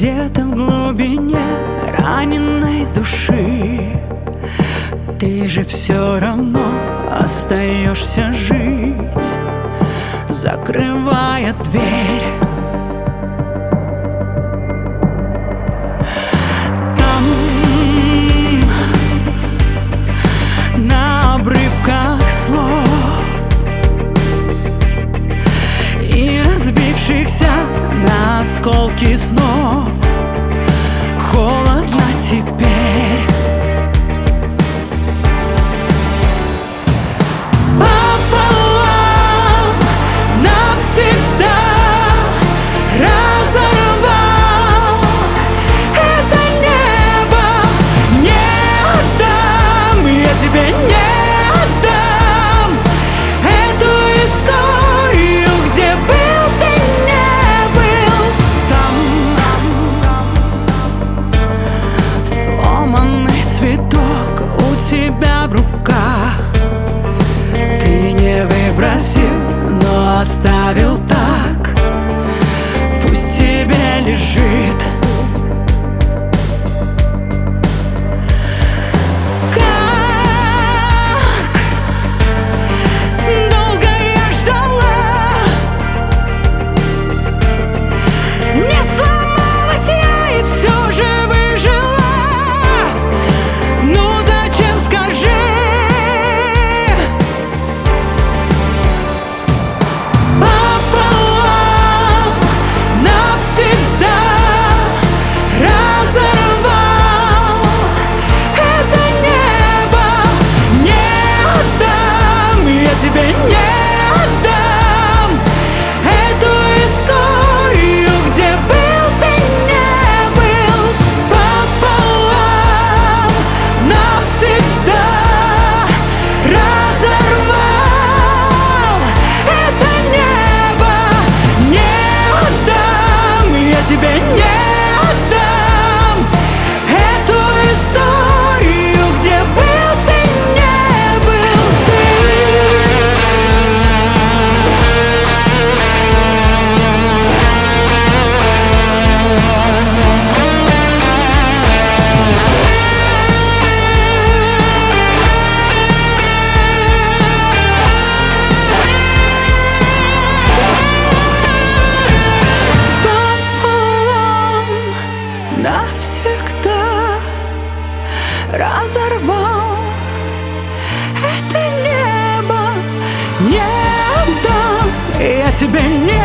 Где-то в глубине раненой души ты же все равно остаешься жить, закрывая дверь. Там, на обрывках слов и разбившихся на осколки снов, холодно теперь. Пополам навсегда разорвал это небо. Не отдам, я тебе не отдам эту историю, где был ты не был. Там сломанный цветок у тебя в руках, ты не выбросил, но оставил так, пусть тебе лежит. Как долго я ждала, не сломалась я и все же выжила. Ну зачем, скажи? Пополам навсегда разорвал это небо. Не отдам, я тебе не отдам эту историю, где был ты не был. Пополам навсегда разорвал это небо. Не отдам, я тебе не отдам эту историю, где был ты не был ты. Пополам навсегда разорвал это небо. Не отдам, я тебе не